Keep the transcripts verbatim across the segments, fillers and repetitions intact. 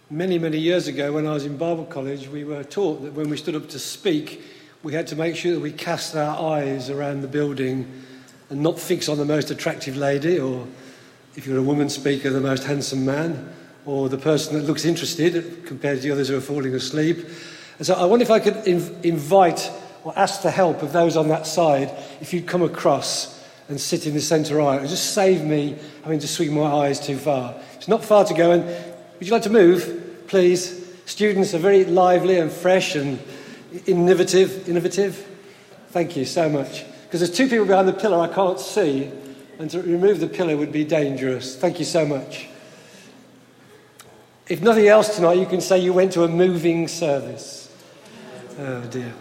Many, many years ago when I was in Bible college, we were taught that when we stood up to speak, we had to make sure that we cast our eyes around the building and not fix on the most attractive lady, or if you're a woman speaker, the most handsome man, or the person that looks interested compared to the others who are falling asleep. And so I wonder if I could inv- invite or ask the help of those on that side if you'd come across and sit in the centre aisle. It would just save me having to swing my eyes too far. It's not far to go, and would you like to move, please? Students are very lively and fresh and innovative. Innovative. Thank you so much. Because there's two people behind the pillar I can't see, and to remove the pillar would be dangerous. Thank you so much. If nothing else tonight, you can say you went to a moving service. Oh dear.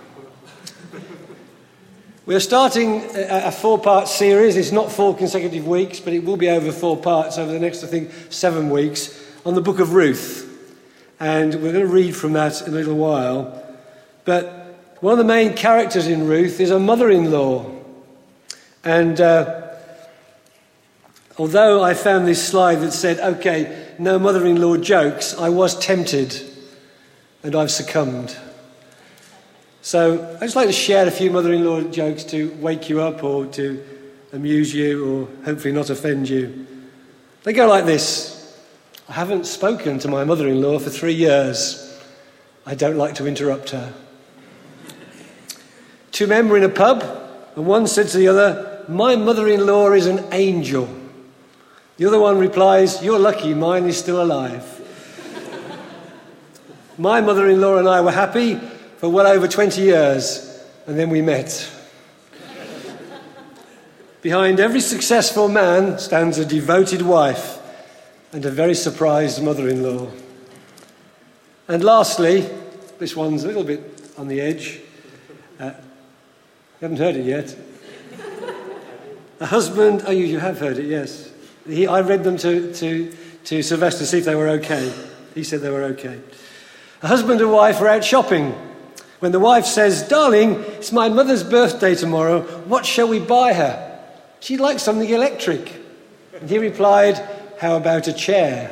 We're starting a four-part series. It's not four consecutive weeks, but it will be over four parts over the next, I think, seven weeks on the book of Ruth. And we're going to read from that in a little while. But one of the main characters in Ruth is a mother-in-law. And uh, although I found this slide that said, okay, no mother-in-law jokes, I was tempted and I've succumbed. So I'd just like to share a few mother-in-law jokes to wake you up or to amuse you or hopefully not offend you. They go like this. I haven't spoken to my mother-in-law for three years. I don't like to interrupt her. Two men were in a pub, and one said to the other, my mother-in-law is an angel. The other one replies, you're lucky, mine is still alive. My mother-in-law and I were happy for well over twenty years, and then we met. Behind every successful man stands a devoted wife and a very surprised mother-in-law. And lastly, this one's a little bit on the edge. Uh, you haven't heard it yet. A husband, oh, you, you have heard it, yes. He, I read them to, to, to Sylvester to see if they were okay. He said they were okay. A husband and wife are out shopping. When the wife says, darling, it's my mother's birthday tomorrow, what shall we buy her? She'd like something electric. And he replied, how about a chair?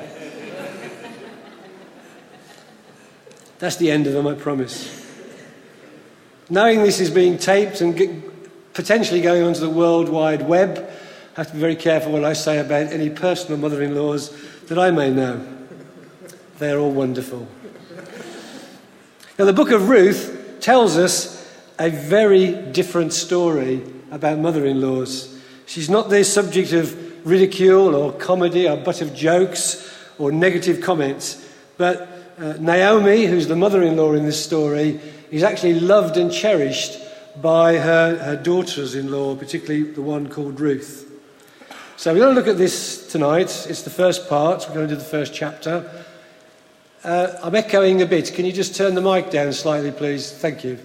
That's the end of them, I promise. Knowing this is being taped and get, potentially going onto the World Wide Web, I have to be very careful what I say about any personal mother-in-laws that I may know. They're all wonderful. Now, the book of Ruth tells us a very different story about mother-in-laws. She's not the subject of ridicule or comedy or butt of jokes or negative comments, but uh, Naomi, who's the mother-in-law in this story, is actually loved and cherished by her, her daughters-in-law, particularly the one called Ruth. So we're going to look at this tonight. It's the first part. We're going to do the first chapter. Uh, I'm echoing a bit. Can you just turn the mic down slightly, please? Thank you.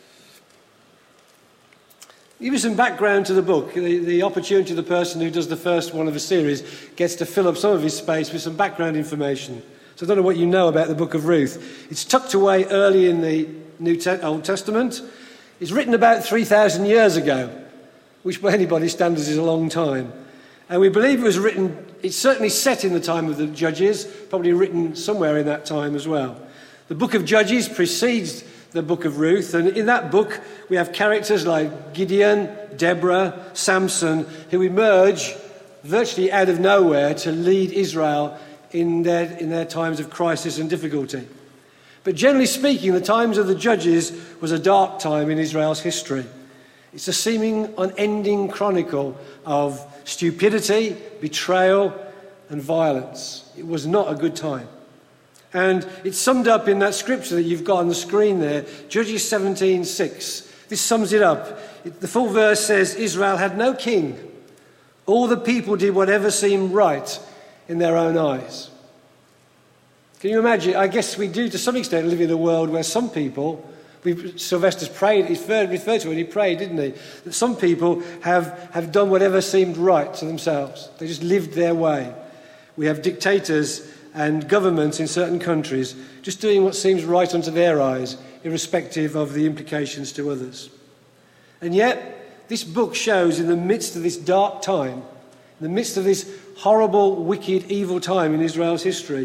Give you some background to the book. The, the opportunity of the person who does the first one of a series gets to fill up some of his space with some background information. So I don't know what you know about the book of Ruth. It's tucked away early in the New Te- Old Testament. It's written about three thousand years ago, which by anybody's standards is a long time. And we believe it was written, it's certainly set in the time of the Judges, probably written somewhere in that time as well. The book of Judges precedes the book of Ruth, and in that book we have characters like Gideon, Deborah, Samson, who emerge virtually out of nowhere to lead Israel in their, in their times of crisis and difficulty. But generally speaking, the times of the Judges was a dark time in Israel's history. It's a seeming unending chronicle of stupidity, betrayal, and violence. It was not a good time. And it's summed up in that scripture that you've got on the screen there, Judges seventeen six. This sums it up. It, the full verse says, Israel had no king. All the people did whatever seemed right in their own eyes. Can you imagine? I guess we do to some extent live in a world where some people, we, Sylvester's prayed, he referred to it, he prayed, didn't he? That some people have, have done whatever seemed right to themselves. They just lived their way. We have dictators and governments in certain countries just doing what seems right unto their eyes, irrespective of the implications to others. And yet, this book shows in the midst of this dark time, in the midst of this horrible, wicked, evil time in Israel's history,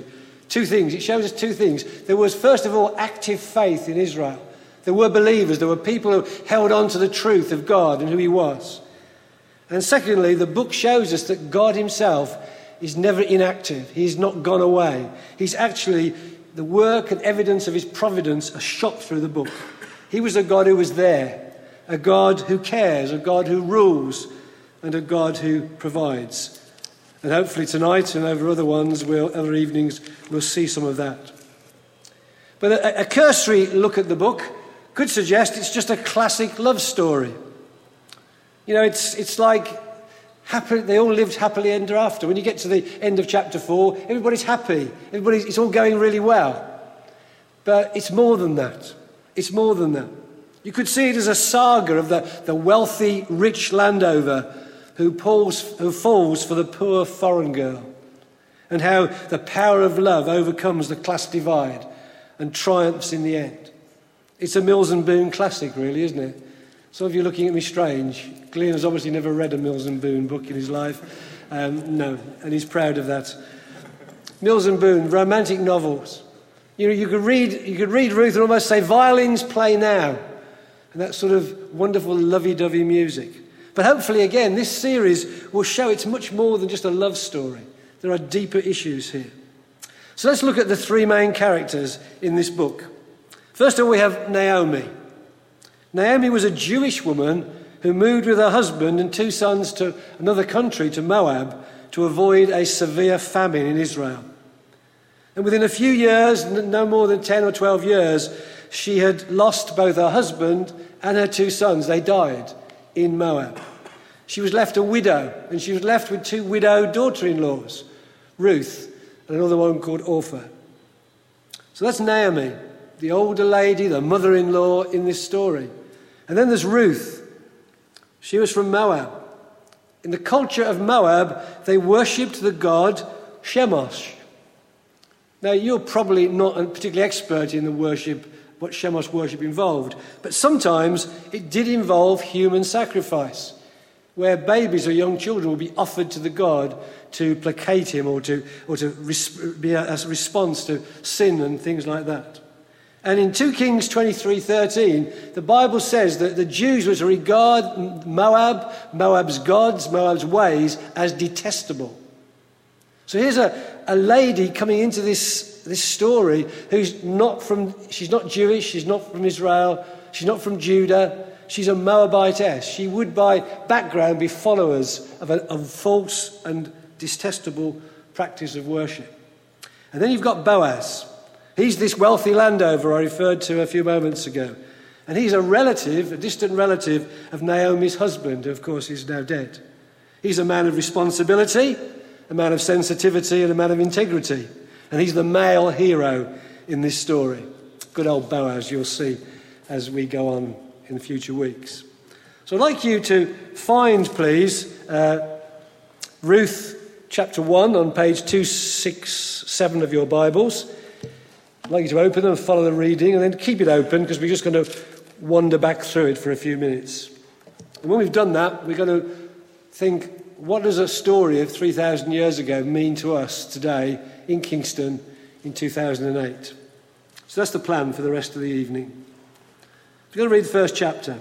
Two things. It shows us two things. There was, first of all, active faith in Israel. There were believers. There were people who held on to the truth of God and who he was. And secondly, the book shows us that God himself is never inactive. He's not gone away. He's actually, the work and evidence of his providence are shot through the book. He was a God who was there, a God who cares, a God who rules, and a God who provides. And hopefully tonight and over other ones, we'll, other evenings, we'll see some of that. But a, a cursory look at the book could suggest it's just a classic love story. You know, it's it's like happy, they all lived happily ever after. When you get to the end of chapter four, everybody's happy. Everybody's, it's all going really well. But it's more than that. It's more than that. You could see it as a saga of the, the wealthy, rich landowner who, pulls, who falls for the poor foreign girl, and how the power of love overcomes the class divide and triumphs in the end. It's a Mills and Boon classic, really, isn't it? Some of you are looking at me strange. Glenn has obviously never read a Mills and Boon book in his life. Um, no, and he's proud of that. Mills and Boon, romantic novels. You know, you could read, you could read Ruth and almost say, violins play now. And that sort of wonderful lovey-dovey music. But hopefully, again, this series will show it's much more than just a love story. There are deeper issues here. So let's look at the three main characters in this book. First of all, we have Naomi. Naomi was a Jewish woman who moved with her husband and two sons to another country, to Moab, to avoid a severe famine in Israel. And within a few years, no more than ten or twelve years, she had lost both her husband and her two sons. They died in Moab. She was left a widow, and she was left with two widowed daughter-in-laws, Ruth and another one called Orpah. So that's Naomi, the older lady, the mother-in-law in this story. And then there's Ruth. She was from Moab. In the culture of Moab, they worshipped the god Chemosh. Now, you're probably not particularly expert in the worship, what Chemosh worship involved, but sometimes it did involve human sacrifice, where babies or young children would be offered to the god to placate him or to, or to res- be a, as a response to sin and things like that. And in two Kings twenty-three thirteen, the Bible says that the Jews were to regard Moab, Moab's gods, Moab's ways as detestable. So here's a, a lady coming into this, this story who's not from, she's not Jewish, she's not from Israel, she's not from Judah, she's a Moabitess. She would by background be followers of a of false and detestable practice of worship. And then you've got Boaz. He's this wealthy landowner I referred to a few moments ago. And he's a relative, a distant relative of Naomi's husband, who of course is now dead. He's a man of responsibility, a man of sensitivity, and a man of integrity. And he's the male hero in this story. Good old Boaz, you'll see as we go on in the future weeks. So I'd like you to find, please, uh, Ruth chapter one on page two sixty-seven of your Bibles. I'd like you to open and follow the reading, and then keep it open because we're just going to wander back through it for a few minutes. And when we've done that, we're going to think, what does a story of three thousand years ago mean to us today in Kingston in two thousand eight? So that's the plan for the rest of the evening. We're going to read the first chapter.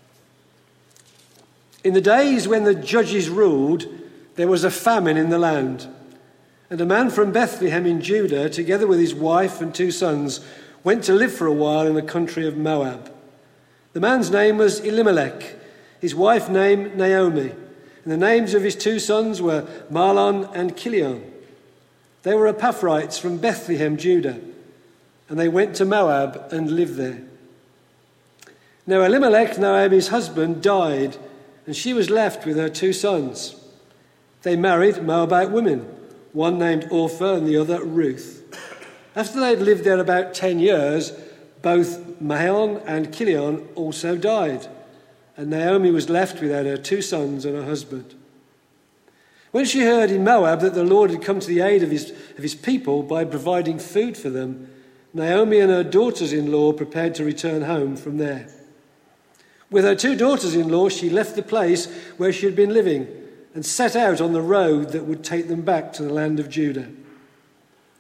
In the days when the judges ruled, there was a famine in the land. And a man from Bethlehem in Judah, together with his wife and two sons, went to live for a while in the country of Moab. The man's name was Elimelech, his wife named Naomi, and the names of his two sons were Mahlon and Chilion. They were Epaphrites from Bethlehem, Judah, and they went to Moab and lived there. Now Elimelech, Naomi's husband, died, and she was left with her two sons. They married Moabite women, one named Orpah and the other Ruth. After they had lived there about ten years, both Mahlon and Chilion also died, and Naomi was left without her two sons and her husband. When she heard in Moab that the Lord had come to the aid of his, of his people by providing food for them, Naomi and her daughters-in-law prepared to return home from there. With her two daughters-in-law, she left the place where she had been living and set out on the road that would take them back to the land of Judah.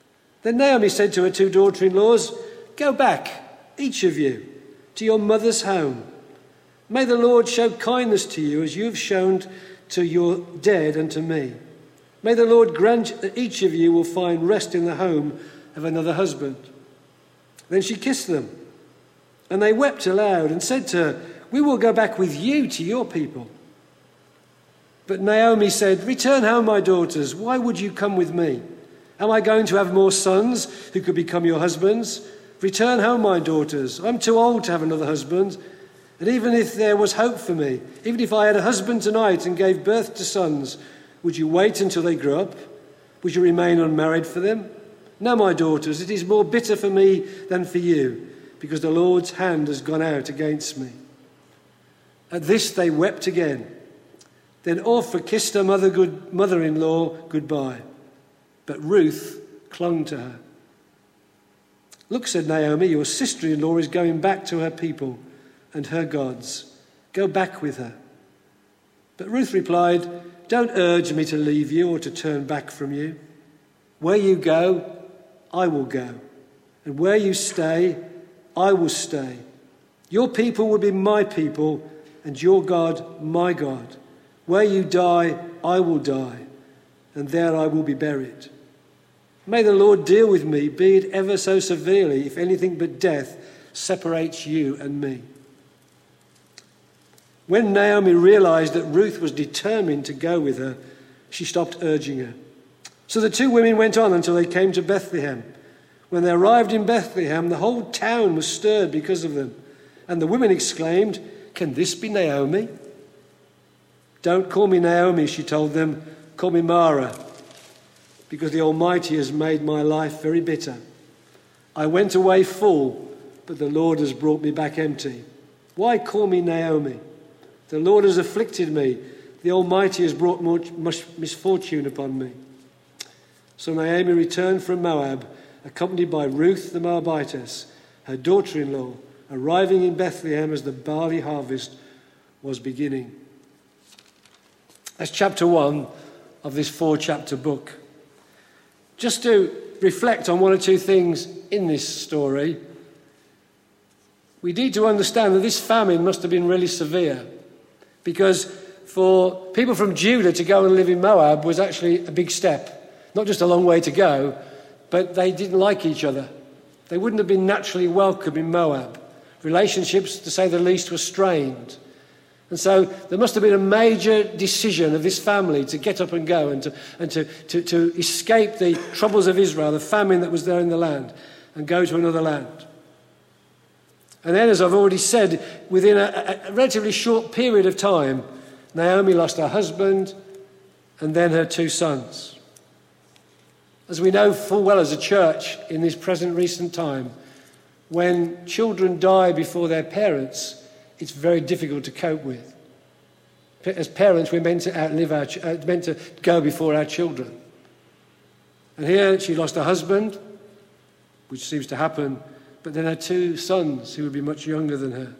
Then Naomi said to her two daughter-in-laws, "Go back, each of you, to your mother's home. May the Lord show kindness to you as you have shown to your dead and to me. May the Lord grant that each of you will find rest in the home of another husband." Then she kissed them, and they wept aloud and said to her, "We will go back with you to your people." But Naomi said, "Return home, my daughters. Why would you come with me? Am I going to have more sons who could become your husbands? Return home, my daughters. I'm too old to have another husband. And even if there was hope for me, even if I had a husband tonight and gave birth to sons, would you wait until they grew up? Would you remain unmarried for them? No, my daughters, it is more bitter for me than for you, because the Lord's hand has gone out against me." At this they wept again. Then Orpah kissed her mother good, mother-in-law goodbye, but Ruth clung to her. "Look," said Naomi, "your sister-in-law is going back to her people and her gods. Go back with her." But Ruth replied, "Don't urge me to leave you or to turn back from you. Where you go, I will go, and where you stay, I will stay. Your people will be my people, and your God my God. Where you die, I will die, and there I will be buried. May the Lord deal with me, be it ever so severely, if anything but death separates you and me." When Naomi realized that Ruth was determined to go with her, she stopped urging her. So the two women went on until they came to Bethlehem. When they arrived in Bethlehem, the whole town was stirred because of them. And the women exclaimed, "Can this be Naomi?" "Don't call me Naomi," she told them. "Call me Mara, because the Almighty has made my life very bitter. I went away full, but the Lord has brought me back empty. Why call me Naomi? The Lord has afflicted me. The Almighty has brought much misfortune upon me." So Naomi returned from Moab, accompanied by Ruth the Moabitess, her daughter-in-law, arriving in Bethlehem as the barley harvest was beginning. That's chapter one of this four-chapter book. Just to reflect on one or two things in this story, we need to understand that this famine must have been really severe, because for people from Judah to go and live in Moab was actually a big step. Not just a long way to go, but they didn't like each other. They wouldn't have been naturally welcome in Moab. Relationships, to say the least, were strained. And so there must have been a major decision of this family to get up and go and to, and to, to, to escape the troubles of Israel, the famine that was there in the land, and go to another land. And then, as I've already said, within a, a relatively short period of time, Naomi lost her husband and then her two sons. As we know full well as a church in this present recent time, when children die before their parents, it's very difficult to cope with. As parents, we're meant to outlive our, uh, meant to go before our children. And here she lost her husband, which seems to happen, but then her two sons, who would be much younger than her.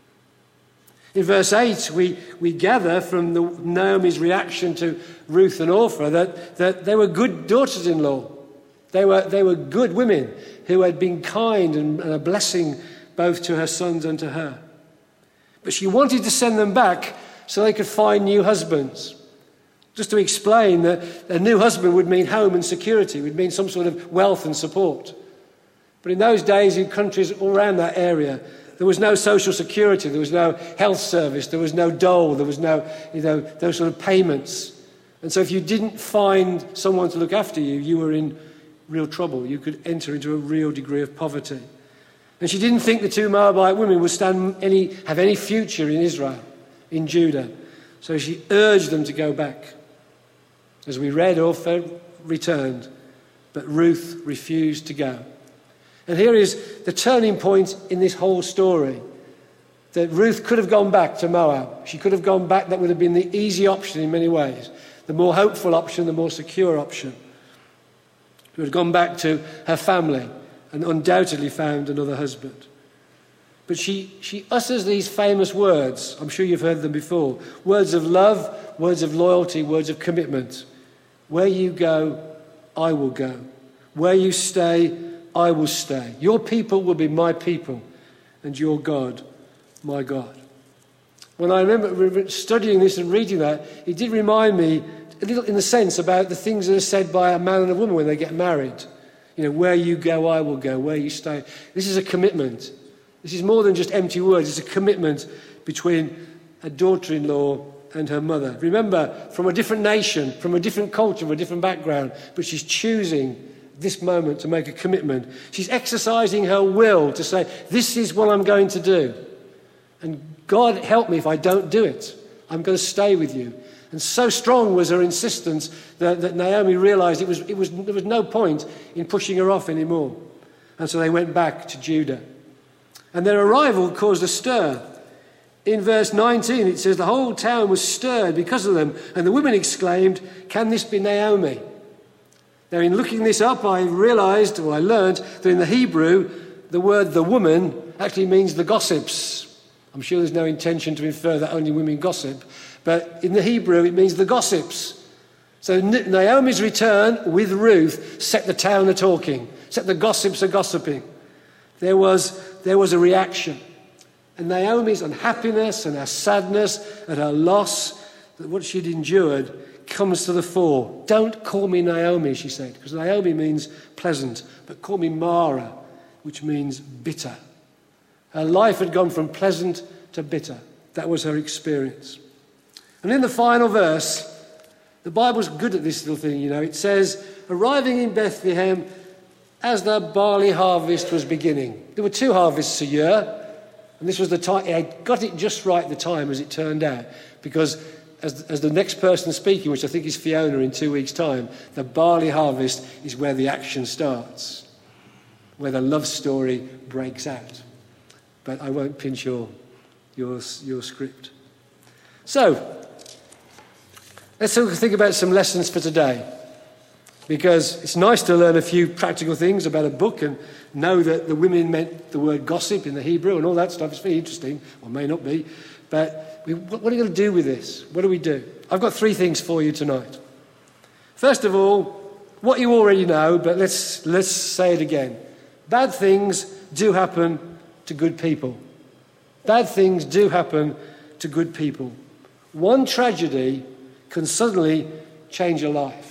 In verse eight, we, we gather from the, Naomi's reaction to Ruth and Orpah that, that they were good daughters-in-law. They were, they were good women who had been kind and, and a blessing both to her sons and to her. But she wanted to send them back so they could find new husbands. Just to explain that a new husband would mean home and security, would mean some sort of wealth and support. But in those days, in countries all around that area, there was no social security, there was no health service, there was no dole, there was no, you know, those sort of payments. And so if you didn't find someone to look after you, you were in real trouble. You could enter into a real degree of poverty. And she didn't think the two Moabite women would stand any, have any future in Israel, in Judah. So she urged them to go back. As we read, Orpah returned, but Ruth refused to go. And here is the turning point in this whole story. That Ruth could have gone back to Moab. She could have gone back. That would have been the easy option in many ways. The more hopeful option, the more secure option. She would have gone back to her family and undoubtedly found another husband. But she, she utters these famous words. I'm sure you've heard them before. Words of love, words of loyalty, words of commitment. Where you go, I will go. Where you stay, I will stay. Your people will be my people, and your God, my God. When I remember studying this and reading that, it did remind me, a little in a sense, about the things that are said by a man and a woman when they get married. You know, where you go, I will go. Where you stay. This is a commitment. This is more than just empty words. It's a commitment between a daughter-in-law and her mother. Remember, from a different nation, from a different culture, from a different background, but she's choosing this moment to make a commitment. She's exercising her will to say, this is what I'm going to do. And God, help me if I don't do it. I'm going to stay with you. And so strong was her insistence that, that Naomi realised it was, it was, there was no point in pushing her off anymore. And so they went back to Judah. And their arrival caused a stir. In verse nineteen, it says, the whole town was stirred because of them. And the women exclaimed, can this be Naomi? Now, in looking this up, I realised, or I learned, that in the Hebrew, the word the woman actually means the gossips. I'm sure there's no intention to infer that only women gossip. But in the Hebrew, it means the gossips. So Naomi's return with Ruth set the town a talking, set the gossips a gossiping. There was, there was a reaction. And Naomi's unhappiness and her sadness and her loss, that what she'd endured, comes to the fore. Don't call me Naomi, she said, because Naomi means pleasant, but call me Mara, which means bitter. Her life had gone from pleasant to bitter. That was her experience. And in the final verse, the Bible's good at this little thing, you know. It says, arriving in Bethlehem as the barley harvest was beginning. There were two harvests a year, and this was the time. I got it just right the time, as it turned out, because as, as the next person speaking, which I think is Fiona in two weeks' time, the barley harvest is where the action starts, where the love story breaks out. But I won't pinch your, your, your script. So, let's think about some lessons for today. Because it's nice to learn a few practical things about a book and know that the women meant the word gossip in the Hebrew and all that stuff. It's very interesting, or may not be. But we, what are we going to do with this? What do we do? I've got three things for you tonight. First of all, what you already know, but let's, let's say it again. Bad things do happen to good people. Bad things do happen to good people. One tragedy can suddenly change a life.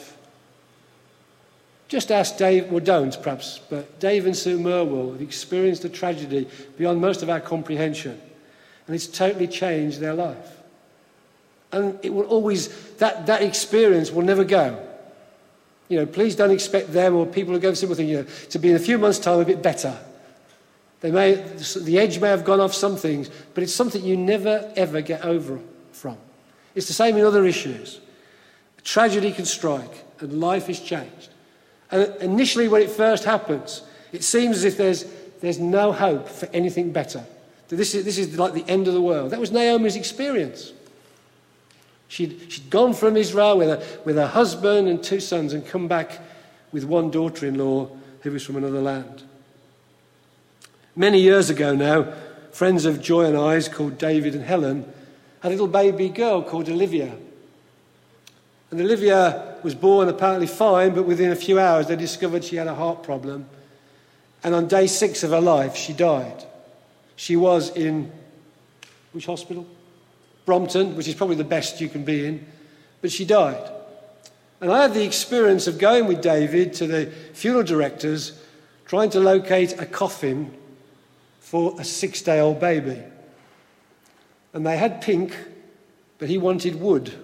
Just ask Dave, well don't perhaps, but Dave and Sue Merwell have experienced a tragedy beyond most of our comprehension, and it's totally changed their life. And it will always, that, that experience will never go. You know, please don't expect them or people who go through similar thing, you know, to be in a few months' time a bit better. They may, the edge may have gone off some things, but it's something you never, ever get over from. It's the same in other issues. A tragedy can strike, and life is changed. And initially, when it first happens, it seems as if there's, there's no hope for anything better. This is, this is like the end of the world. That was Naomi's experience. She'd, she'd gone from Israel with her, with her husband and two sons and come back with one daughter-in-law who was from another land. Many years ago now, friends of Joy and I's called David and Helen had a little baby girl called Olivia. And Olivia was born apparently fine, but within a few hours they discovered she had a heart problem. And on day six of her life, she died. She was in, which hospital? Brompton, which is probably the best you can be in. But she died. And I had the experience of going with David to the funeral directors, trying to locate a coffin for a six-day-old baby. And they had pink, but he wanted wood.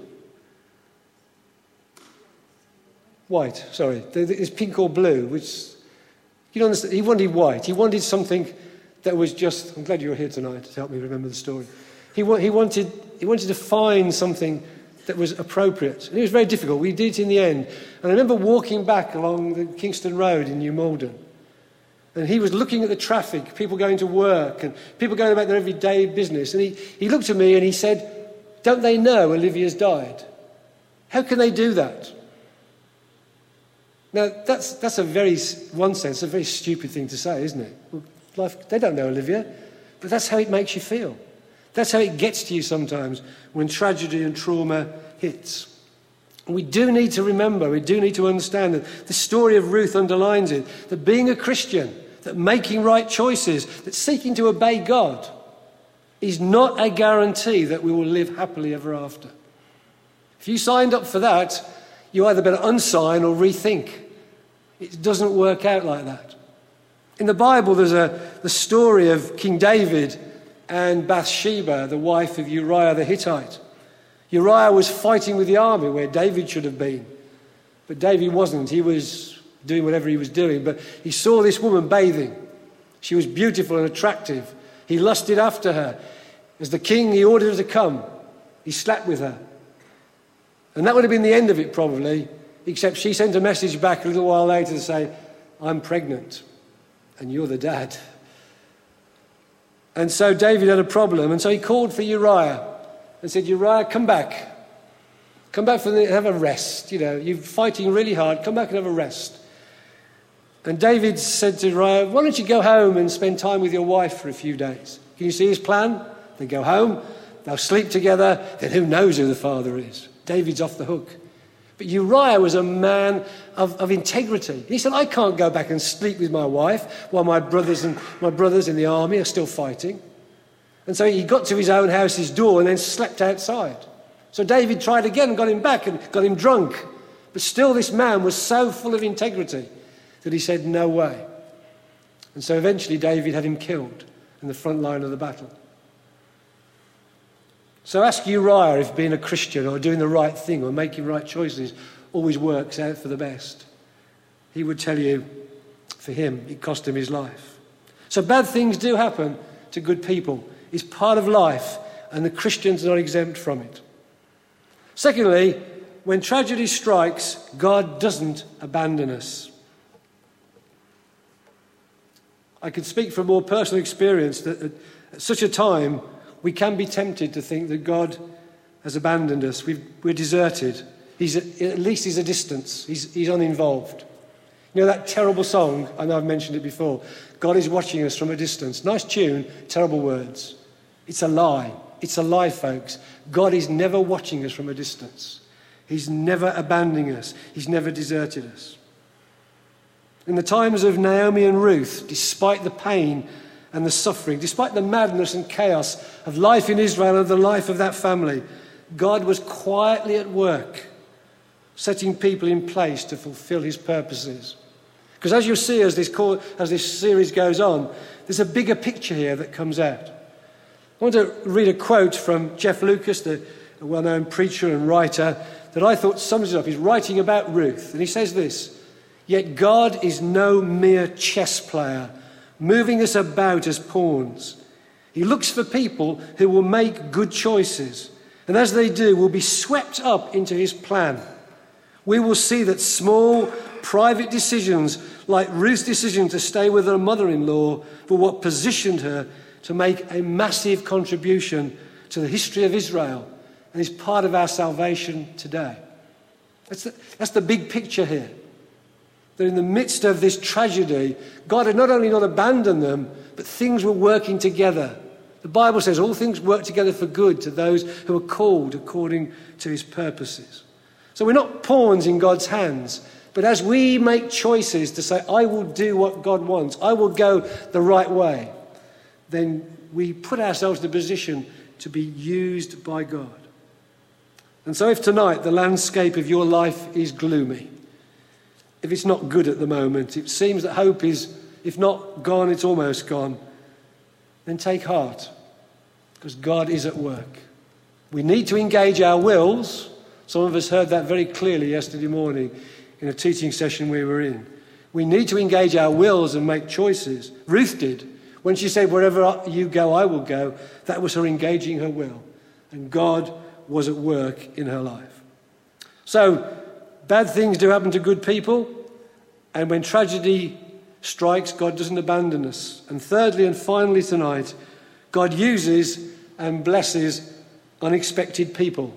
White, sorry. There's pink or blue, which, you don't understand. He wanted white. He wanted something that was just, I'm glad you're here tonight to help me remember the story. He, wa- he, wanted, he wanted to find something that was appropriate. And it was very difficult. We did it in the end. And I remember walking back along the Kingston Road in New Malden. And he was looking at the traffic, people going to work and people going about their everyday business. And he, he looked at me and he said, don't they know Olivia's died? How can they do that? Now, that's, that's a very, one sense, a very stupid thing to say, isn't it? Well, life, they don't know Olivia, but that's how it makes you feel. That's how it gets to you sometimes when tragedy and trauma hits. And we do need to remember, we do need to understand that the story of Ruth underlines it, that being a Christian, that making right choices, that seeking to obey God is not a guarantee that we will live happily ever after. If you signed up for that, you either better unsign or rethink. It doesn't work out like that. In the Bible, there's a the story of King David and Bathsheba, the wife of Uriah the Hittite. Uriah was fighting with the army where David should have been. But David wasn't. He was doing whatever he was doing. But he saw this woman bathing. She was beautiful and attractive. He lusted after her. As the king, he ordered her to come. He slept with her. And that would have been the end of it probably, except she sent a message back a little while later to say, I'm pregnant and you're the dad. And so David had a problem. And so he called for Uriah and said, Uriah, come back. Come back for the, have a rest. You know, you're fighting really hard. Come back and have a rest. And David said to Uriah, why don't you go home and spend time with your wife for a few days? Can you see his plan? They go home, they'll sleep together, then who knows who the father is? David's off the hook. But Uriah was a man of, of integrity. He said, I can't go back and sleep with my wife while my brothers and my brothers in the army are still fighting. And so he got to his own house's door and then slept outside. So David tried again and got him back and got him drunk. But still this man was so full of integrity that he said, no way. And so eventually David had him killed in the front line of the battle. So ask Uriah if being a Christian or doing the right thing or making right choices always works out for the best. He would tell you, for him, it cost him his life. So bad things do happen to good people. It's part of life, and the Christians are not exempt from it. Secondly, when tragedy strikes, God doesn't abandon us. I can speak from more personal experience that at, at such a time, we can be tempted to think that God has abandoned us. We've, we're deserted. He's a, at least he's a distance. He's, he's uninvolved. You know that terrible song? I know I've mentioned it before. God is watching us from a distance. Nice tune, terrible words. It's a lie. It's a lie, folks. God is never watching us from a distance. He's never abandoning us. He's never deserted us. In the times of Naomi and Ruth, despite the pain and the suffering, despite the madness and chaos of life in Israel and the life of that family, God was quietly at work, setting people in place to fulfill his purposes. Because as you'll see as this, call, as this series goes on, there's a bigger picture here that comes out. I want to read a quote from Jeff Lucas, the well-known preacher and writer, that I thought sums it up. He's writing about Ruth, and he says this: "Yet God is no mere chess player, moving us about as pawns. He looks for people who will make good choices, and as they do, will be swept up into his plan. We will see that small, private decisions, like Ruth's decision to stay with her mother-in-law, were what positioned her to make a massive contribution to the history of Israel and is part of our salvation today." That's the, that's the big picture here. That in the midst of this tragedy, God had not only not abandoned them, but things were working together. The Bible says all things work together for good to those who are called according to his purposes. So we're not pawns in God's hands, but as we make choices to say, I will do what God wants, I will go the right way, then we put ourselves in a position to be used by God. And so if tonight the landscape of your life is gloomy, if it's not good at the moment, it seems that hope is, if not gone, it's almost gone, then take heart, because God is at work. We need to engage our wills. Some of us heard that very clearly yesterday morning in a teaching session we were in. We need to engage our wills and make choices. Ruth did. When she said, wherever you go, I will go, that was her engaging her will. And God was at work in her life. So, bad things do happen to good people. And when tragedy strikes, God doesn't abandon us. And thirdly and finally tonight, God uses and blesses unexpected people.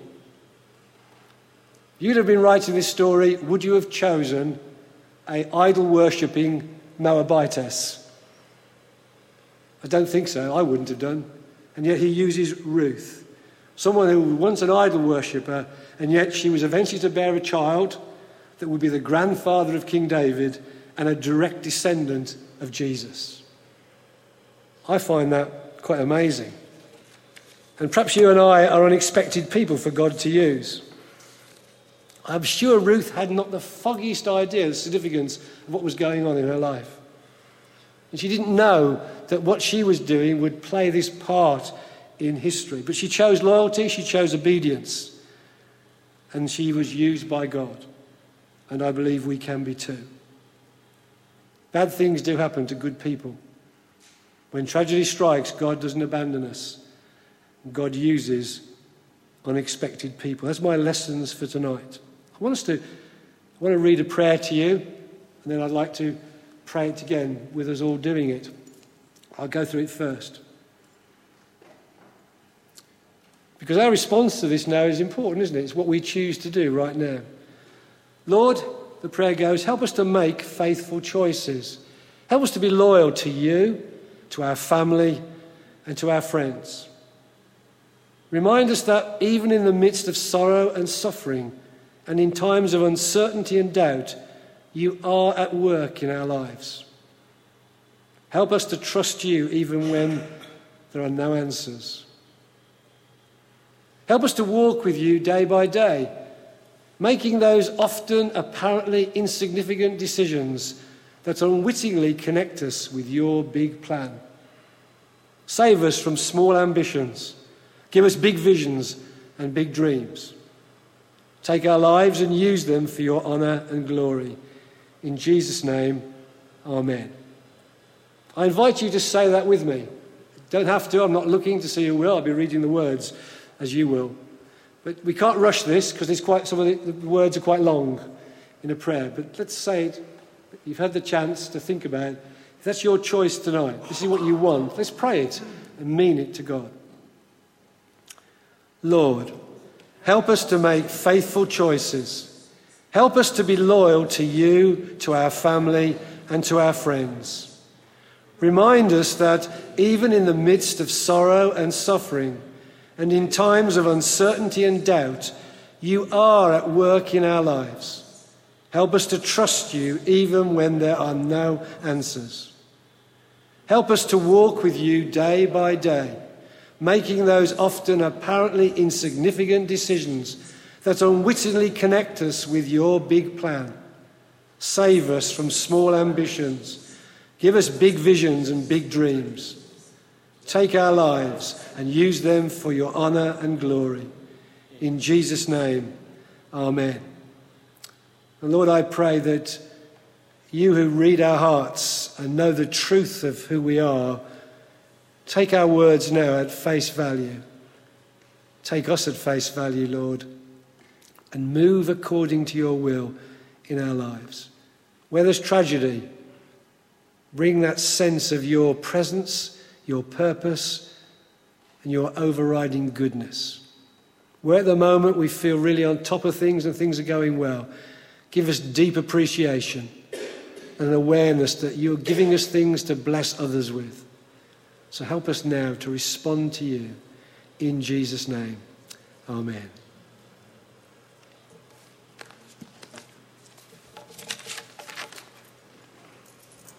You'd have been writing this story, would you have chosen an idol-worshipping Moabitess? I don't think so. I wouldn't have done. And yet he uses Ruth. Someone who was once an idol worshipper, and yet she was eventually to bear a child that would be the grandfather of King David and a direct descendant of Jesus. I find that quite amazing. And perhaps you and I are unexpected people for God to use. I'm sure Ruth had not the foggiest idea of the significance of what was going on in her life. And she didn't know that what she was doing would play this part in history. But she chose loyalty, she chose obedience, and she was used by God. And I believe we can be too. Bad things do happen to good people. When tragedy strikes, God doesn't abandon us. God uses unexpected people. That's my lessons for tonight. I want us to, I want to read a prayer to you, and then I'd like to pray it again with us all doing it. I'll go through it first. Because our response to this now is important, isn't it? It's what we choose to do right now. Lord, the prayer goes, help us to make faithful choices. Help us to be loyal to you, to our family, and to our friends. Remind us that even in the midst of sorrow and suffering, and in times of uncertainty and doubt, you are at work in our lives. Help us to trust you even when there are no answers. Help us to walk with you day by day, making those often apparently insignificant decisions that unwittingly connect us with your big plan. Save us from small ambitions. Give us big visions and big dreams. Take our lives and use them for your honour and glory. In Jesus' name, amen. I invite you to say that with me. Don't have to. I'm not looking to see who will. I'll be reading the words as you will. But we can't rush this because it's quite, some of the, the words are quite long in a prayer. But let's say it. You've had the chance to think about it. If that's your choice tonight, this is what you want, let's pray it and mean it to God. Lord, help us to make faithful choices. Help us to be loyal to you, to our family, and to our friends. Remind us that even in the midst of sorrow and suffering, and in times of uncertainty and doubt, you are at work in our lives. Help us to trust you even when there are no answers. Help us to walk with you day by day, making those often apparently insignificant decisions that unwittingly connect us with your big plan. Save us from small ambitions. Give us big visions and big dreams. Take our lives and use them for your honour and glory. In Jesus' name, amen. And Lord, I pray that you who read our hearts and know the truth of who we are, take our words now at face value. Take us at face value, Lord, and move according to your will in our lives. Where there's tragedy, bring that sense of your presence, your purpose, and your overriding goodness. Where at the moment we feel really on top of things and things are going well, give us deep appreciation and an awareness that you're giving us things to bless others with. So help us now to respond to you. In Jesus' name, amen.